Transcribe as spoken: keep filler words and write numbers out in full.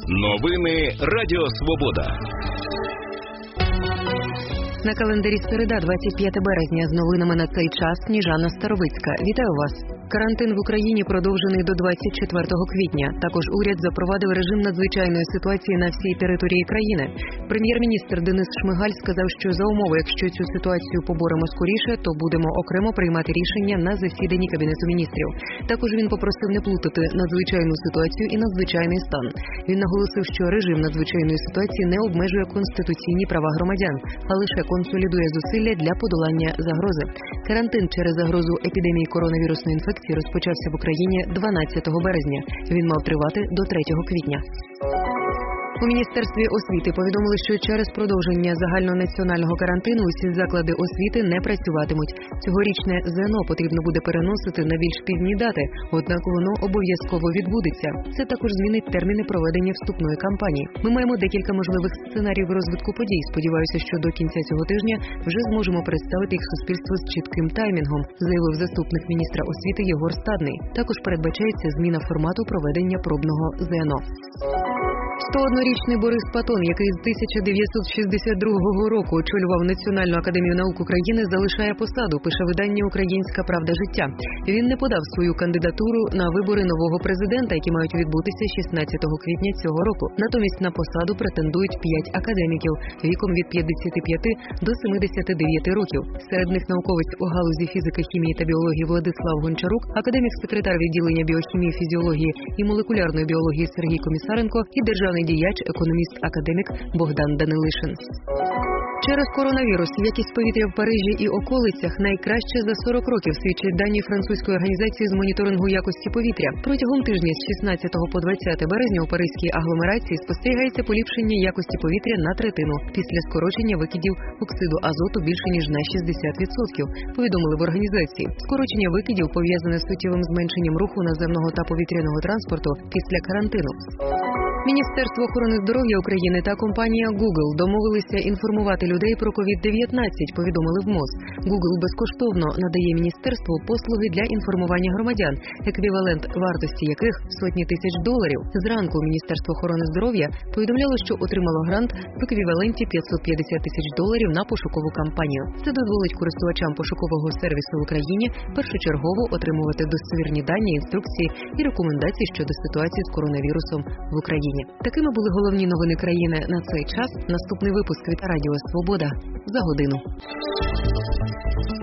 Новини Радіо Свобода. На календарі середа, двадцять п'яте березня. З новинами на цей час Сніжана Старовицька. Вітаю вас. Карантин в Україні продовжений до двадцять четвертого квітня. Також уряд запровадив режим надзвичайної ситуації на всій території країни. Прем'єр-міністр Денис Шмигаль сказав, що за умови, якщо цю ситуацію поборемо скоріше, то будемо окремо приймати рішення на засіданні Кабінету міністрів. Також він попросив не плутати надзвичайну ситуацію і надзвичайний стан. Він наголосив, що режим надзвичайної ситуації не обмежує конституційні права громадян, а лише консолідує зусилля для подолання загрози. Карантин через загрозу епідемії коронавірусної інфекції розпочався в Україні дванадцятого березня. Він мав тривати до третього квітня. У Міністерстві освіти повідомили, що через продовження загальнонаціонального карантину усі заклади освіти не працюватимуть. Цьогорічне ЗНО потрібно буде переносити на більш пізні дати, однак воно обов'язково відбудеться. Це також змінить терміни проведення вступної кампанії. Ми маємо декілька можливих сценаріїв розвитку подій. Сподіваюся, що до кінця цього тижня вже зможемо представити їх суспільству з чітким таймінгом, заявив заступник міністра освіти Єгор Стадний. Також передбачається зміна формату проведення пробного ЗНО. сто однорічний Борис Патон, який з тисяча дев'ятсот шістдесят другого року очолював Національну академію наук України, залишає посаду, пише видання «Українська правда життя». Він не подав свою кандидатуру на вибори нового президента, які мають відбутися шістнадцятого квітня цього року. Натомість на посаду претендують п'ять академіків віком від п'ятдесяти п'яти до семидесяти дев'яти років. Серед них науковець у галузі фізики, хімії та біології Владислав Гончарук, академік-секретар відділення біохімії, фізіології і молекулярної біології Сергій Комісаренко і державний діяч, економіст-академік Богдан Данилишин. Через коронавірус якість повітря в Парижі і околицях найкраще за сорок років, свідчать дані французької організації з моніторингу якості повітря. Протягом тижня з шістнадцятого по двадцяте березня у паризькій агломерації спостерігається поліпшення якості повітря на третину після скорочення викидів оксиду азоту більше ніж на шістдесят відсотків, повідомили в організації. Скорочення викидів пов'язане з суттєвим зменшенням руху наземного та повітряного транспорту після карантину. Міністерство охорони здоров'я України та компанія Google домовилися інформувати людей про ковід дев'ятнадцять, повідомили в МОЗ. Google безкоштовно надає міністерству послуги для інформування громадян, еквівалент вартості яких сотні тисяч доларів. Зранку Міністерство охорони здоров'я повідомляло, що отримало грант в еквіваленті п'ятсот п'ятдесят тисяч доларів на пошукову кампанію. Це дозволить користувачам пошукового сервісу в Україні першочергово отримувати достовірні дані, інструкції і рекомендації щодо ситуації з коронавірусом в Україні. Такими були головні новини країни на цей час. Наступний випуск від Радіо Свобода за годину.